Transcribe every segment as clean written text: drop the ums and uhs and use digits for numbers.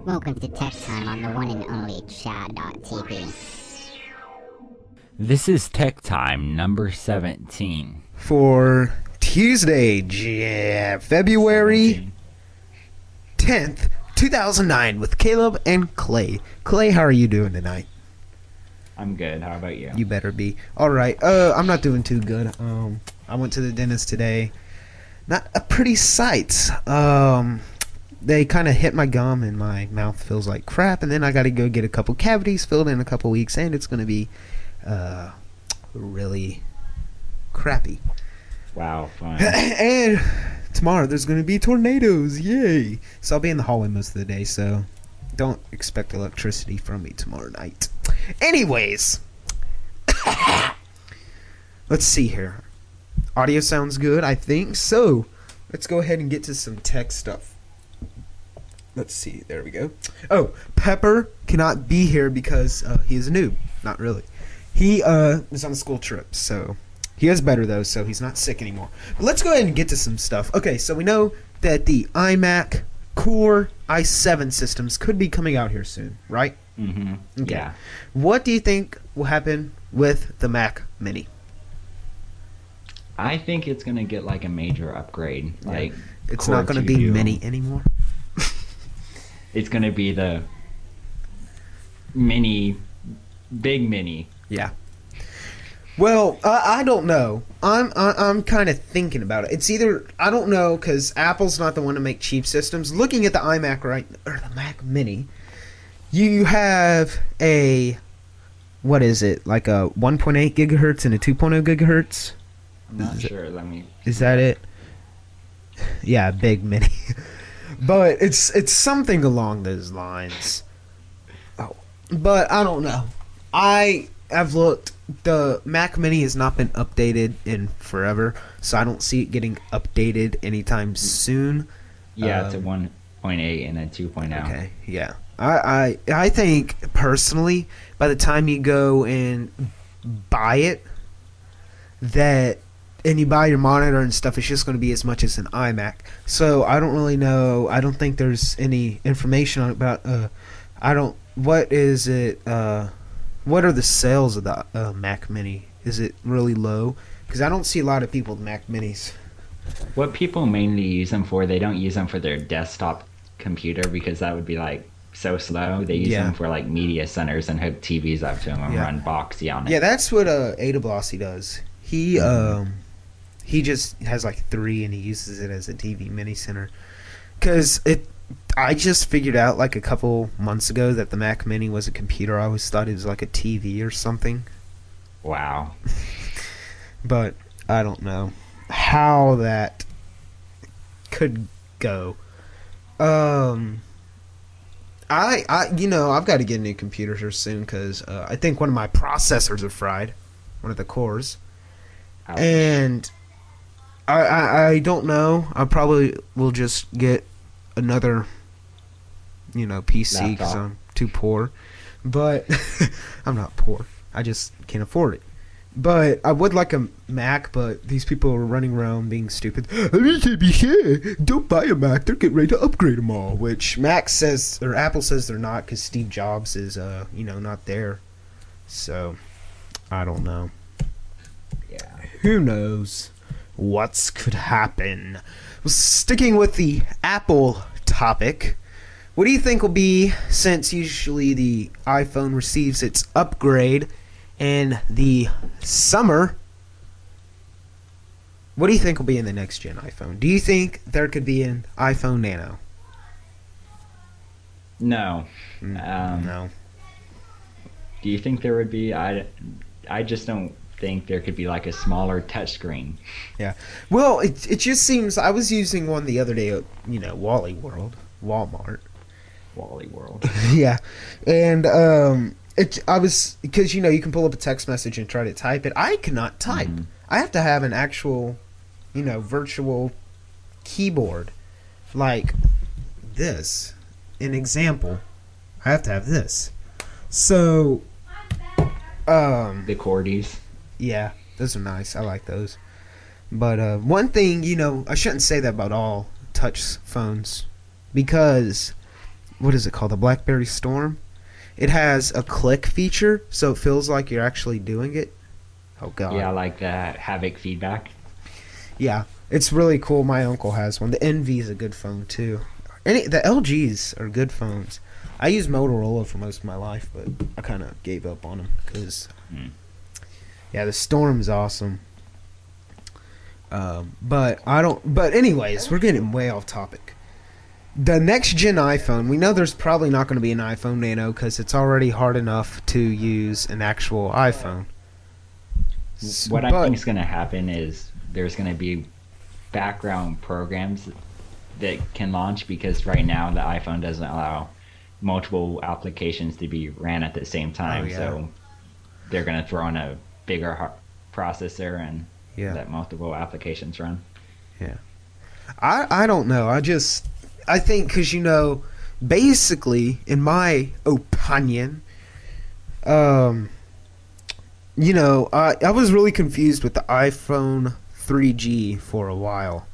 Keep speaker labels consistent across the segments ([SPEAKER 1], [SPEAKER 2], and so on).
[SPEAKER 1] Welcome to Tech Time on the one and only Chad.tv.
[SPEAKER 2] This is Tech Time number 17.
[SPEAKER 3] For Tuesday, February 10th, 2009 with Caleb and Clay. Clay, how are you doing tonight?
[SPEAKER 2] I'm good. How about you?
[SPEAKER 3] You better be. Alright, I'm not doing too good. I went to the dentist today. Not a pretty sight. They kind of hit my gum and my mouth feels like crap, and then I got to go get a couple cavities filled in a couple weeks, and it's going to be really crappy.
[SPEAKER 2] Wow, fun.
[SPEAKER 3] And tomorrow there's going to be tornadoes. Yay. So I'll be in the hallway most of the day, so don't expect electricity from me tomorrow night. Anyways, let's see here. Audio sounds good, I think. So let's go ahead and get to some tech stuff. Let's see. There we go. Oh, Pepper cannot be here because he is a noob. Not really. He is on a school trip, so he is better though, so he's not sick anymore. But let's go ahead and get to some stuff. Okay, so we know that the iMac Core i7 systems could be coming out here soon, right?
[SPEAKER 2] Mm-hmm.
[SPEAKER 3] Okay.
[SPEAKER 2] Yeah.
[SPEAKER 3] What do you think will happen with the Mac Mini?
[SPEAKER 2] I think it's going to get like a major upgrade. Like
[SPEAKER 3] It's
[SPEAKER 2] Core
[SPEAKER 3] not going to be
[SPEAKER 2] 2
[SPEAKER 3] Mini anymore.
[SPEAKER 2] It's going to be the big mini.
[SPEAKER 3] Yeah. Well, I don't know. I'm kind of thinking about it. It's either I don't know because Apple's not the one to make cheap systems. Looking at the iMac or the Mac Mini, you have a what is it like a 1.8 gigahertz and a 2.0 gigahertz?
[SPEAKER 2] I'm not sure.
[SPEAKER 3] Is that it? Yeah, big Mini. But it's something along those lines. Oh, but I don't know. I've looked. The Mac Mini has not been updated in forever, so I don't see it getting updated anytime soon.
[SPEAKER 2] Yeah, it's a 1.8 and a 2.0.
[SPEAKER 3] Okay, yeah. I think personally, by the time you go and buy it, and you buy your monitor and stuff, it's just going to be as much as an iMac. So I don't really know. I don't think there's any information on it about. What is it? What are the sales of the Mac Mini? Is it really low? Because I don't see a lot of people with Mac Minis.
[SPEAKER 2] What people mainly use them for, they don't use them for their desktop computer because that would be like so slow. They use them for like media centers and hook TVs up to them and run Boxy on it.
[SPEAKER 3] Yeah, that's what Ada Blasi does. He just has like 3 and he uses it as a TV mini center. Because I just figured out like a couple months ago that the Mac Mini was a computer. I always thought it was like a TV or something.
[SPEAKER 2] Wow.
[SPEAKER 3] But I don't know how that could go. I've got to get a new computer here soon because I think one of my processors are fried, one of the cores.
[SPEAKER 2] Ouch.
[SPEAKER 3] And I don't know. I probably will just get another, PC because
[SPEAKER 2] Laptop.
[SPEAKER 3] I'm too poor. But I'm not poor. I just can't afford it. But I would like a Mac, but these people are running around being stupid. Don't buy a Mac. They're getting ready to upgrade them all. Which Apple says they're not because Steve Jobs is, not there. So, I don't know.
[SPEAKER 2] Yeah.
[SPEAKER 3] Who knows what could happen? Well, sticking with the Apple topic, what do you think will be, since usually the iPhone receives its upgrade in the summer, what do you think will be in the next gen iPhone? Do you think there could be an iPhone Nano?
[SPEAKER 2] No.
[SPEAKER 3] No.
[SPEAKER 2] Do you think there would be? I just don't think there could be like a smaller touchscreen.
[SPEAKER 3] Yeah. Well, it just seems, I was using one the other day at, Walmart.
[SPEAKER 2] Wally World.
[SPEAKER 3] Yeah. And because you can pull up a text message and try to type it. I cannot type.
[SPEAKER 2] Mhm.
[SPEAKER 3] I have to have an actual, virtual keyboard like this. An example. I have to have this. So,
[SPEAKER 2] The Cordies.
[SPEAKER 3] yeah, those are nice. I like those. But one thing, I shouldn't say that about all touch phones because what is it called? The BlackBerry Storm. It has a click feature, so it feels like you're actually doing it. Oh god.
[SPEAKER 2] Yeah, like the havoc feedback.
[SPEAKER 3] Yeah, it's really cool. My uncle has one. The Envy is a good phone too. The LGs are good phones. I used Motorola for most of my life, but I kind of gave up on them because, yeah, the Storm's awesome. But I don't. But anyways, we're getting way off topic. The next gen iPhone, we know there's probably not going to be an iPhone Nano because it's already hard enough to use an actual iPhone.
[SPEAKER 2] What I think is going to happen is there's going to be background programs that can launch, because right now the iPhone doesn't allow multiple applications to be ran at the same time. So they're going to throw in a bigger processor and let multiple applications run.
[SPEAKER 3] Yeah. I don't know. I think because, basically, in my opinion, I was really confused with the iPhone 3G for a while.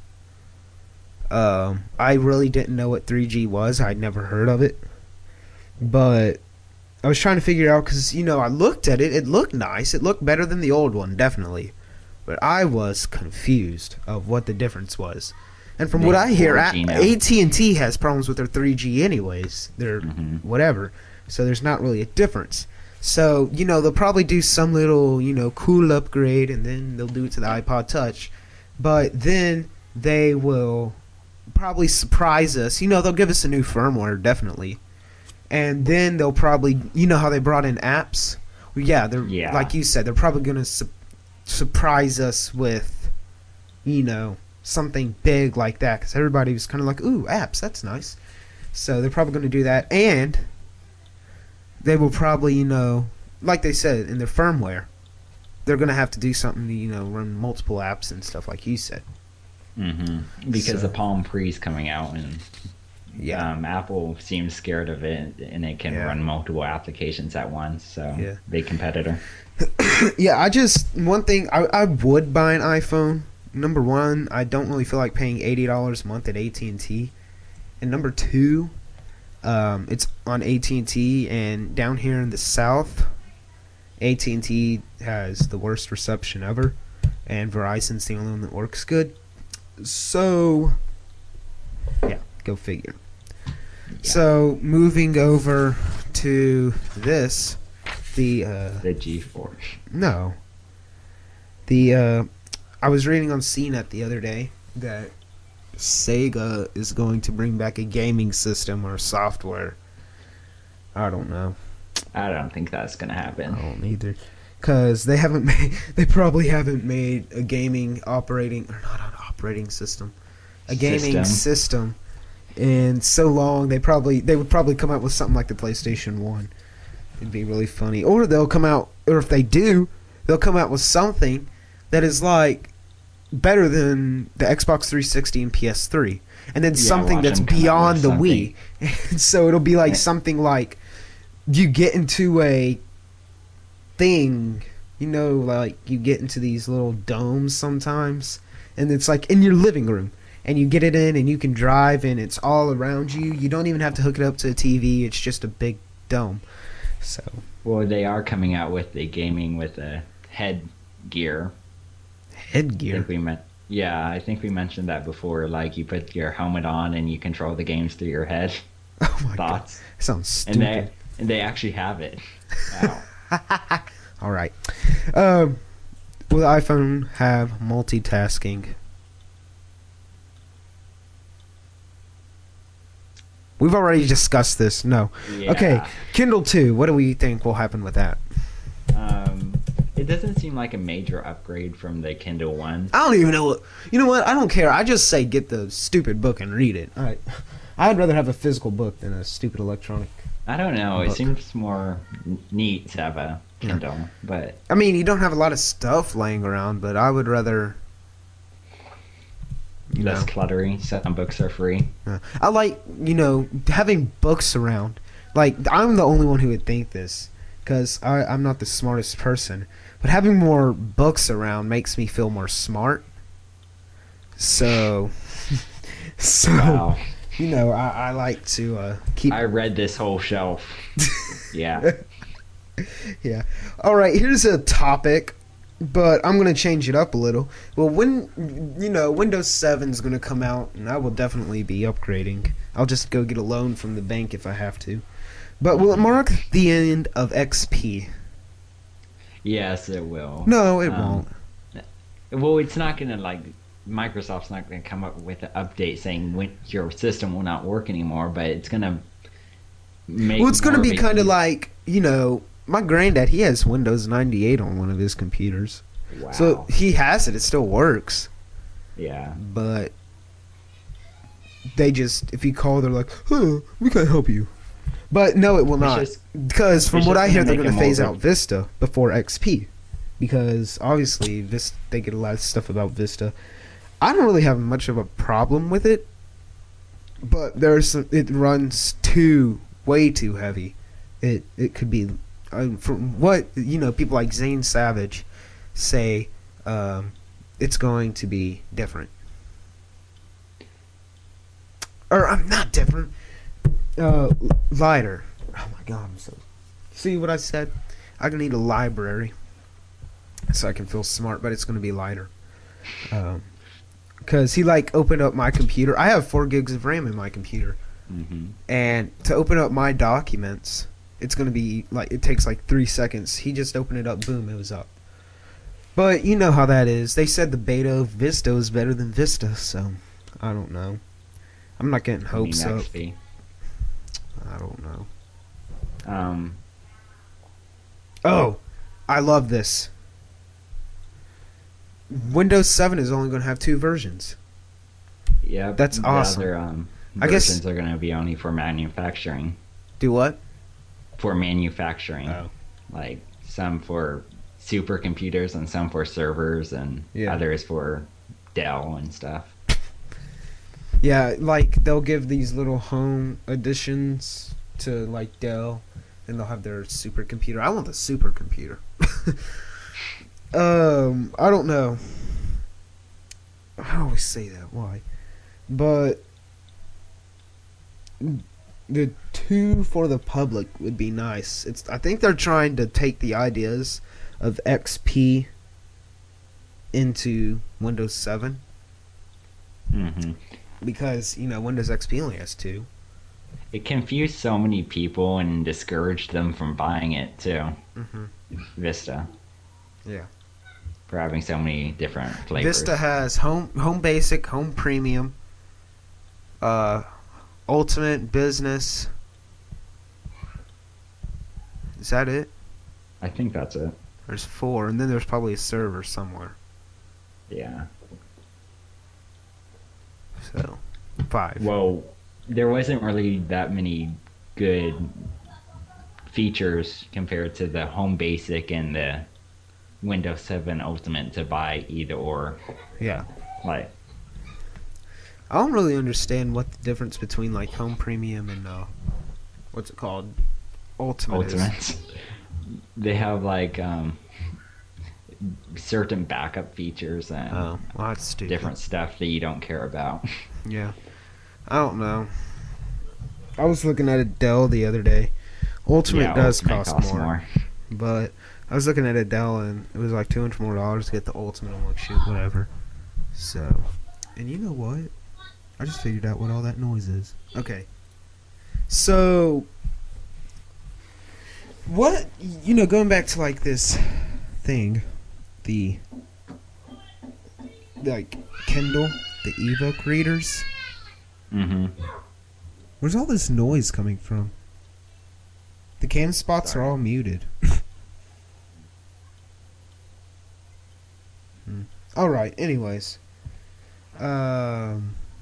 [SPEAKER 3] I really didn't know what 3G was. I'd never heard of it. But I was trying to figure it out because, I looked at it. It looked nice. It looked better than the old one, definitely. But I was confused of what the difference was. And from what I hear, AT&T has problems with their 3G anyways. They're whatever. So there's not really a difference. So, they'll probably do some little, cool upgrade, and then they'll do it to the iPod Touch. But then they will probably surprise us. They'll give us a new firmware, definitely. And then they'll probably, how they brought in apps? Well, yeah, like you said, they're probably going to surprise us with, something big like that. Because everybody was kind of like, ooh, apps, that's nice. So they're probably going to do that. And they will probably, like they said in their firmware, they're going to have to do something to, run multiple apps and stuff like you said.
[SPEAKER 2] Because the Palm Pre is coming out, and Apple seems scared of it, and it can run multiple applications at once. So big competitor. One thing, I would buy an iPhone. Number one, I don't really feel like paying $80 a month at AT&T. And number two, it's on AT&T, and down here in the South, AT&T has the worst reception ever, and Verizon's the only one that works good. So, go figure. Yeah. So, moving over to this, the G4.
[SPEAKER 3] No. I was reading on CNET the other day that Sega is going to bring back a gaming system or software. I don't know.
[SPEAKER 2] I don't think that's going to happen.
[SPEAKER 3] I don't either. Because they probably haven't made a gaming operating, or not an operating system, a gaming system in so long. They would probably come out with something like the PlayStation 1. It'd be really funny. Or they'll come out, or if they do, they'll come out with something that is like better than the Xbox 360 and PS3, and then something that's beyond the Wii. And so it'll be like something like you get into a thing, like you get into these little domes sometimes, and it's like in your living room, and you get it in, and you can drive, and it's all around you. You don't even have to hook it up to a TV. It's just a big dome. So,
[SPEAKER 2] well, they are coming out with the gaming with a headgear.
[SPEAKER 3] Headgear?
[SPEAKER 2] I think we mentioned that before. Like, you put your helmet on and you control the games through your head.
[SPEAKER 3] Oh my god. That sounds stupid.
[SPEAKER 2] And they actually have it. Wow.
[SPEAKER 3] All right. Will the iPhone have multitasking? We've already discussed this. No.
[SPEAKER 2] Yeah.
[SPEAKER 3] Okay. Kindle 2. What do we think will happen with that?
[SPEAKER 2] It doesn't seem like a major upgrade from the Kindle 1.
[SPEAKER 3] I don't even know what... You know what? I don't care. I just say get the stupid book and read it. I'd rather have a physical book than a stupid electronic
[SPEAKER 2] I don't know.
[SPEAKER 3] book.
[SPEAKER 2] It seems more neat to have a Kindle. But
[SPEAKER 3] I mean, you don't have a lot of stuff laying around, but I would rather...
[SPEAKER 2] less cluttery. Some books are free.
[SPEAKER 3] I like, having books around. Like, I'm the only one who would think this, because I'm not the smartest person. But having more books around makes me feel more smart. So,
[SPEAKER 2] Wow. You know, I like to keep.
[SPEAKER 4] I read this whole shelf. Yeah.
[SPEAKER 2] Yeah. All right. Here's a topic, but I'm gonna change it up a little. Well, when Windows 7 is gonna come out, and I will definitely be upgrading. I'll just go get a loan from the bank if I have to. But will it mark the end of XP?
[SPEAKER 4] Yes, it will.
[SPEAKER 2] No, it won't.
[SPEAKER 4] Well, it's not gonna Microsoft's not gonna come up with an update saying when your system will not work anymore, but it's gonna make.
[SPEAKER 2] Well, it's gonna
[SPEAKER 4] more
[SPEAKER 2] be
[SPEAKER 4] of a-
[SPEAKER 2] kind of like my granddad. He has Windows 98 on one of his computers,
[SPEAKER 4] Wow.
[SPEAKER 2] so he has it. It still works,
[SPEAKER 4] Yeah.
[SPEAKER 2] but they just if you call, they're like, "Huh, we can't help you." But no, it will not.
[SPEAKER 4] just-
[SPEAKER 2] Because from
[SPEAKER 4] it's
[SPEAKER 2] what
[SPEAKER 4] just
[SPEAKER 2] I hear,
[SPEAKER 4] gonna
[SPEAKER 2] they're
[SPEAKER 4] make
[SPEAKER 2] going to
[SPEAKER 4] it more
[SPEAKER 2] phase
[SPEAKER 4] of a-
[SPEAKER 2] out Vista before XP. Because obviously, they get a lot of stuff about Vista. I don't really have much of a problem with it. But it runs way too heavy. It could be, from what, people like Zane Savage say, it's going to be different. Or, I'm not different. Lighter. Oh my god, I'm so. See what I said? I'm gonna need a library so I can feel smart, but it's gonna be lighter. Because he opened up my computer. I have 4 gigs of RAM in my computer, and to open up my documents, it's gonna be it takes 3 seconds. He just opened it up, boom, it was up. But you know how that is. They said the beta of Vista is better than Vista, so I don't know. I'm not getting hopes up.
[SPEAKER 4] XP.
[SPEAKER 2] I don't know.
[SPEAKER 4] Um.
[SPEAKER 2] Oh, I love this. Windows 7 is only going to have 2 versions.
[SPEAKER 4] Yeah.
[SPEAKER 2] That's awesome.
[SPEAKER 4] The other
[SPEAKER 2] I guess-
[SPEAKER 4] versions are gonna be only for manufacturing.
[SPEAKER 2] Do what?
[SPEAKER 4] For manufacturing.
[SPEAKER 2] Oh.
[SPEAKER 4] Like some for supercomputers and some for servers and
[SPEAKER 2] Yeah.
[SPEAKER 4] others for Dell and stuff.
[SPEAKER 2] Yeah, they'll give these little home additions to Dell, and they'll have their supercomputer. I want the supercomputer. I don't know. I always say that. Why? But the 2 for the public would be nice. I think they're trying to take the ideas of XP into Windows 7
[SPEAKER 4] Mm-hmm.
[SPEAKER 2] because Windows XP only has 2.
[SPEAKER 4] It confused so many people and discouraged them from buying it too.
[SPEAKER 2] Mhm.
[SPEAKER 4] Vista.
[SPEAKER 2] Yeah.
[SPEAKER 4] For having so many different flavors.
[SPEAKER 2] Vista has home basic, home premium, ultimate, business. Is that it?
[SPEAKER 4] I think that's it.
[SPEAKER 2] There's 4, and then there's probably a server somewhere.
[SPEAKER 4] Yeah.
[SPEAKER 2] So 5.
[SPEAKER 4] Well, there wasn't really that many good features compared to the home basic and the Windows 7 Ultimate to buy either or.
[SPEAKER 2] Yeah.
[SPEAKER 4] Like,
[SPEAKER 2] I don't really understand what the difference between home premium and what's it called, ultimate is.
[SPEAKER 4] Ultimates. They have certain backup features and
[SPEAKER 2] Oh, well, that's stupid.
[SPEAKER 4] different stuff that you don't care about.
[SPEAKER 2] Yeah. I don't know. I was looking at a Dell the other day. Ultimate
[SPEAKER 4] Yeah,
[SPEAKER 2] does
[SPEAKER 4] Ultimate
[SPEAKER 2] cost
[SPEAKER 4] costs
[SPEAKER 2] more. But I was looking at a Dell and it was $200 more to get the Ultimate. I'm like, shoot, whatever. So, and you know what? I just figured out what all that noise is. Okay. So, what, going back to this thing, the Kindle, the ebook readers.
[SPEAKER 4] Mm-hmm.
[SPEAKER 2] Where's all this noise coming from? The cam spots are all muted. Alright, anyways. But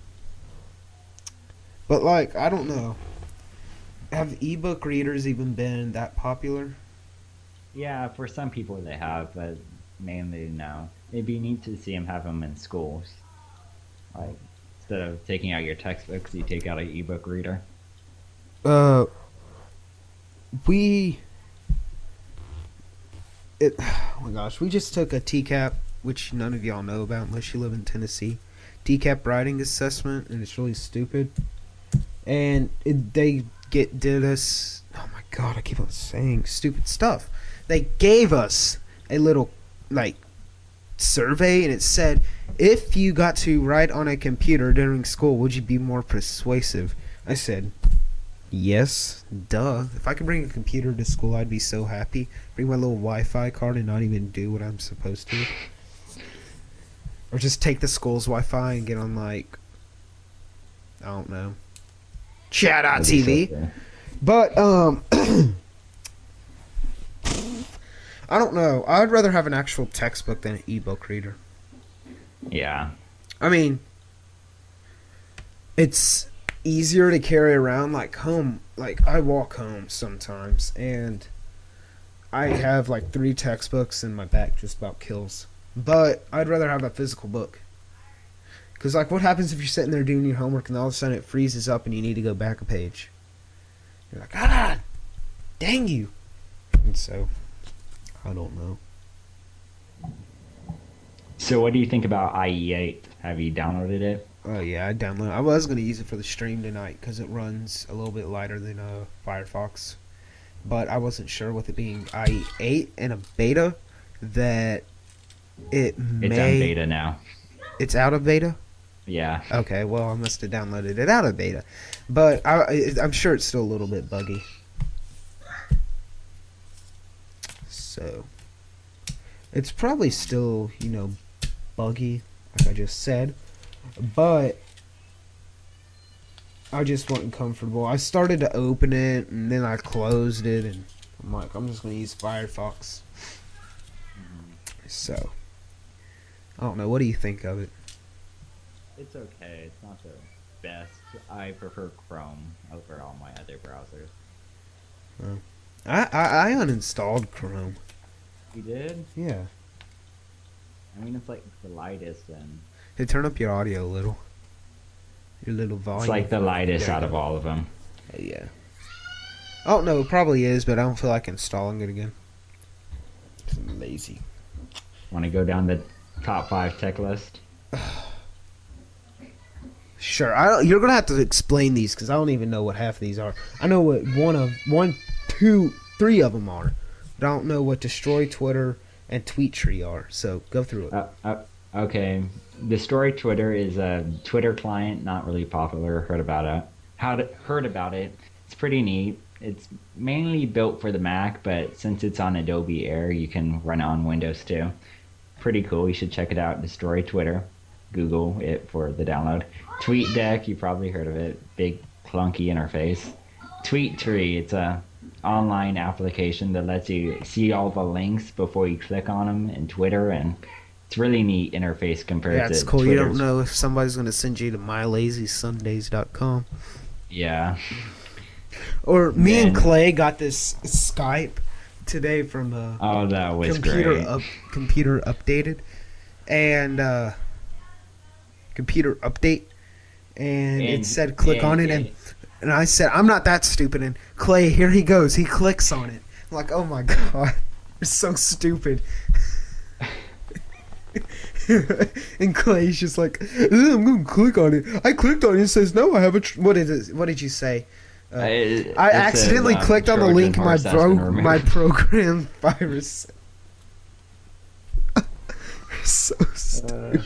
[SPEAKER 2] I don't know. Have ebook readers even been that popular?
[SPEAKER 4] Yeah, for some people they have, but mainly no. Maybe you need to see them have them in schools. Instead of taking out your textbooks, you take out an ebook reader.
[SPEAKER 2] Oh my gosh, we just took a TCAP, which none of y'all know about unless you live in Tennessee. TCAP writing assessment, and it's really stupid. and they did us. Oh my god, I keep on saying stupid stuff. They gave us a little like survey, and it said, if you got to write on a computer during school, would you be more persuasive? I said, yes, duh. If I could bring a computer to school, I'd be so happy. Bring my little Wi-Fi card and not even do what I'm supposed to. Or just take the school's Wi-Fi and get on, like, I don't know, chat.tv. But, I don't know. I'd rather have an actual textbook than an ebook reader.
[SPEAKER 4] Yeah.
[SPEAKER 2] I mean, it's easier to carry around, like, home. Like, I walk home sometimes, and I have, like, 3 textbooks, and my back just about kills. But I'd rather have a physical book. Because, like, what happens if you're sitting there doing your homework, and all of a sudden it freezes up, and you need to go back a page? You're like, ah, dang you. And so, I don't know.
[SPEAKER 4] So what do you think about IE8? Have you downloaded it?
[SPEAKER 2] Oh yeah, I downloaded. I was gonna use it for the stream tonight because it runs a little bit lighter than Firefox, but I wasn't sure with it being IE8 and a beta that
[SPEAKER 4] It's on beta now.
[SPEAKER 2] It's out of beta.
[SPEAKER 4] Yeah.
[SPEAKER 2] Okay, well I must have downloaded it out of beta, but I'm sure it's still a little bit buggy. So it's probably still, buggy, like I just said. But I just wasn't comfortable. I started to open it, and then I closed it, and I'm like, I'm just going to use Firefox. So, I don't know. What do you think of it?
[SPEAKER 4] It's okay. It's not the best. I prefer Chrome over all my other browsers.
[SPEAKER 2] I uninstalled Chrome.
[SPEAKER 4] You did?
[SPEAKER 2] Yeah.
[SPEAKER 4] I mean, it's like the lightest, and
[SPEAKER 2] Hey, turn up your audio a little. Your little volume.
[SPEAKER 4] it's like the lightest
[SPEAKER 2] Yeah.
[SPEAKER 4] out of all of them.
[SPEAKER 2] Yeah. I don't know. It probably is, but I don't feel like installing it again. I'm lazy.
[SPEAKER 4] Want to go down the top 5 tech list?
[SPEAKER 2] Sure. You're gonna have to explain these because I don't even know what half of these are. I know what three of them are, but I don't know what Destroy Twitter and TweetTree are. So go through it.
[SPEAKER 4] Okay. Destroy Twitter is a Twitter client, not really popular. Heard about it. It's pretty neat. It's mainly built for the Mac, but since it's on Adobe Air, you can run it on Windows too. Pretty cool. You should check it out. Destroy Twitter. Google it for the download. TweetDeck, you probably heard of it. Big clunky interface. TweetTree, it's a online application that lets you see all the links before you click on them in Twitter, and it's really neat interface compared to
[SPEAKER 2] That's cool.
[SPEAKER 4] Twitter's.
[SPEAKER 2] You don't know if somebody's gonna send you to mylazysundays.com.
[SPEAKER 4] Yeah.
[SPEAKER 2] Or me and
[SPEAKER 4] Then-
[SPEAKER 2] Clay got this Skype today from
[SPEAKER 4] Oh, that was
[SPEAKER 2] computer
[SPEAKER 4] great.
[SPEAKER 2] computer updated and computer update, and it said click on it, and I said I'm not that stupid, and Clay, here he goes, he clicks on it. I'm like, oh my god, it's so stupid. And Clay's just like, I'm gonna click on it. I clicked on it. It says no. I have a. What did you say? I accidentally clicked on the link. My program virus. So stupid.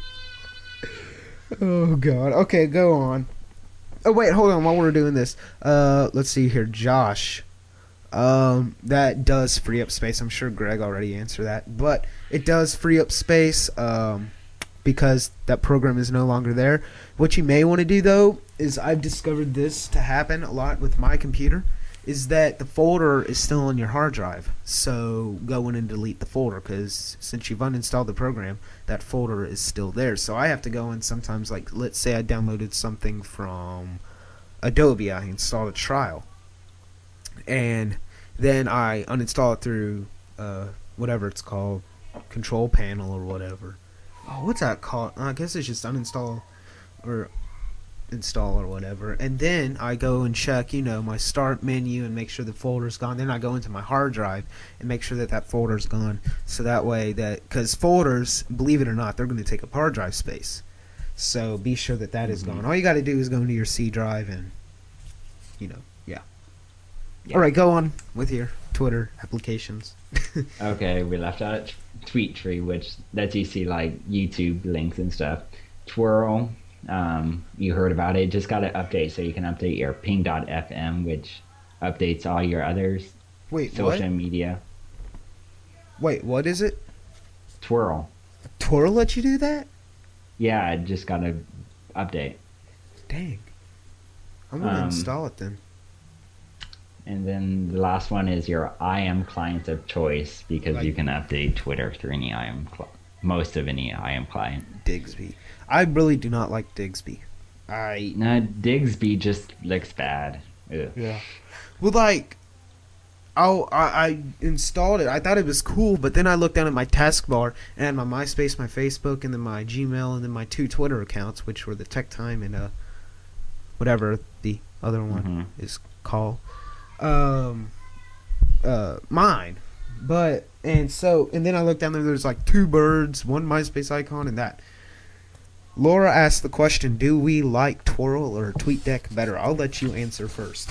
[SPEAKER 2] Oh god. Okay, go on. Oh wait, hold on. While we're doing this, let's see here, Josh. That does free up space. I'm sure Greg already answered that, but it does free up space because that program is no longer there. What you may want to do though is, I've discovered this to happen a lot with my computer, is that the folder is still on your hard drive. So go in and delete the folder, because since you've uninstalled the program, that folder is still there. So I have to go in sometimes, like let's say I downloaded something from Adobe, I installed a trial, and then I uninstall it through whatever it's called, control panel or whatever. Oh, what's that called? I guess it's just uninstall or install or whatever. And then I go and check, my start menu and make sure the folder's gone. Then I go into my hard drive and make sure that that folder's gone. So that way because folders, believe it or not, they're going to take up hard drive space. So be sure that that is gone. All you got to do is go into your C drive and Yeah.
[SPEAKER 4] Yeah.
[SPEAKER 2] All right, go on with your Twitter applications.
[SPEAKER 4] Okay, we left out TweetTree, which lets you see like YouTube links and stuff. Twirl, you heard about it. Just got an update, so you can update your ping.fm, which updates all your others
[SPEAKER 2] Wait,
[SPEAKER 4] social
[SPEAKER 2] what?
[SPEAKER 4] media.
[SPEAKER 2] Wait, what is it?
[SPEAKER 4] Twirl.
[SPEAKER 2] Twirl let you do that?
[SPEAKER 4] Yeah, I just got an update.
[SPEAKER 2] Dang. I'm gonna
[SPEAKER 4] Um,
[SPEAKER 2] install it then.
[SPEAKER 4] And then the last one is your IM client of choice, because
[SPEAKER 2] Like-
[SPEAKER 4] you can update Twitter through any most of any IM client.
[SPEAKER 2] Digsby. I really do not like Digsby.
[SPEAKER 4] No, Digsby just looks bad. Ugh.
[SPEAKER 2] Yeah. Well, like, I installed it. I thought it was cool, but then I looked down at my taskbar and had my MySpace, my Facebook, and then my Gmail, and then my 2 Twitter accounts, which were the Tech Time and whatever the other one is called. Mine. But and then I looked down there. There's like 2 birds, 1 MySpace icon, and that. Laura asked the question, do we like Twirl or TweetDeck better? I'll let you answer first.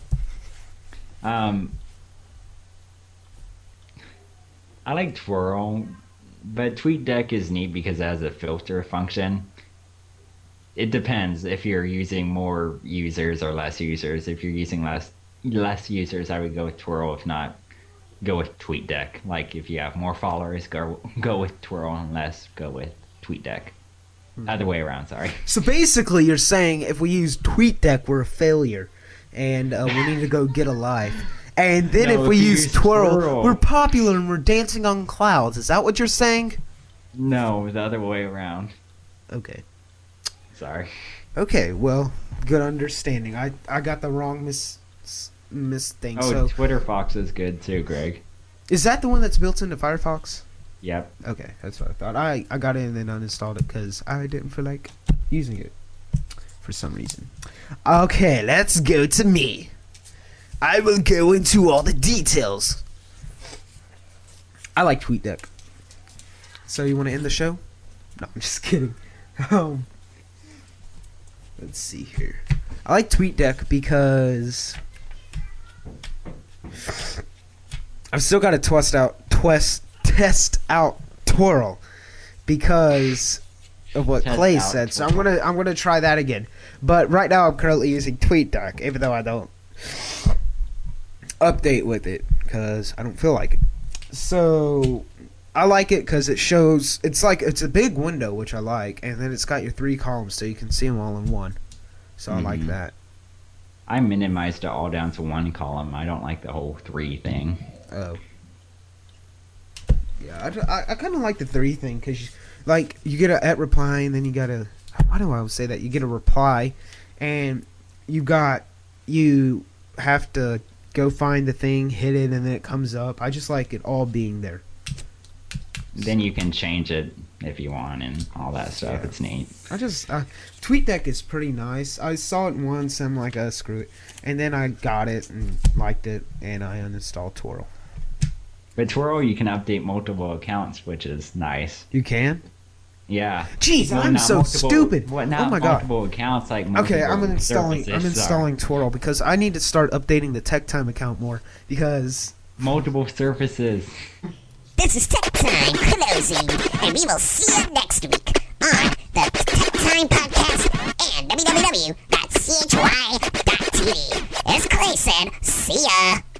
[SPEAKER 4] I like Twirl, but TweetDeck is neat because it has a filter function. It depends if you're using more users or less users. If you're using less users, I would go with Twirl. If not, go with TweetDeck. Like if you have more followers, go with Twirl, and less, go with TweetDeck. Other way around, sorry.
[SPEAKER 2] So basically, you're saying if we use TweetDeck, we're a failure, and we need to go get a life. And then
[SPEAKER 4] No,
[SPEAKER 2] if we
[SPEAKER 4] if you
[SPEAKER 2] use
[SPEAKER 4] use
[SPEAKER 2] Twirl,
[SPEAKER 4] Twirl.
[SPEAKER 2] we're popular and we're dancing on clouds. Is that what you're saying?
[SPEAKER 4] No, the other way around.
[SPEAKER 2] Okay.
[SPEAKER 4] Sorry.
[SPEAKER 2] Okay. Well, good understanding. I got the wrong miss thing.
[SPEAKER 4] Oh,
[SPEAKER 2] So
[SPEAKER 4] Twitter Fox is good too, Greg.
[SPEAKER 2] is that the one that's built into Firefox?
[SPEAKER 4] Yep.
[SPEAKER 2] Okay, that's what I thought. I got it and then uninstalled it because I didn't feel like using it for some reason. Okay, let's go to me. I will go into all the details. I like TweetDeck. So you want to end the show? No, I'm just kidding. Let's see here. I like TweetDeck because I've still got to test out Twirl because of what
[SPEAKER 4] Test
[SPEAKER 2] Clay
[SPEAKER 4] out
[SPEAKER 2] said. So
[SPEAKER 4] Twirl.
[SPEAKER 2] I'm gonna try that again. But right now I'm currently using TweetDeck, even though I don't update with it because I don't feel like it. So I like it because it shows. It's a big window, which I like, and then it's got your 3 columns so you can see them all in one. So I like that.
[SPEAKER 4] I minimized it all down to 1 column. I don't like the whole 3 thing.
[SPEAKER 2] Oh. Yeah, I kind of like the 3 thing because, you get a at reply and then you got a. Why do I always say that? You get a reply, and you have to go find the thing, hit it, and then it comes up. I just like it all being there.
[SPEAKER 4] Then you can change it if you want and all that stuff.
[SPEAKER 2] Yeah.
[SPEAKER 4] It's neat.
[SPEAKER 2] TweetDeck is pretty nice. I saw it once and I'm like, screw it. And then I got it and liked it, and I uninstalled Twirl.
[SPEAKER 4] But Twirl, you can update multiple accounts, which is nice.
[SPEAKER 2] You can?
[SPEAKER 4] Yeah.
[SPEAKER 2] Jeez,
[SPEAKER 4] Well,
[SPEAKER 2] I'm
[SPEAKER 4] not
[SPEAKER 2] so
[SPEAKER 4] multiple-
[SPEAKER 2] stupid.
[SPEAKER 4] Well, not
[SPEAKER 2] Oh my god.
[SPEAKER 4] multiple accounts, like
[SPEAKER 2] Okay, I'm
[SPEAKER 4] multiple
[SPEAKER 2] installing.
[SPEAKER 4] services,
[SPEAKER 2] I'm installing Twirl because I need to start updating the Tech Time account more because.
[SPEAKER 4] multiple surfaces.
[SPEAKER 1] This is Tech Time closing, and we will see you next week on the Tech Time Podcast and www.chy.tv. As Clay said, see ya.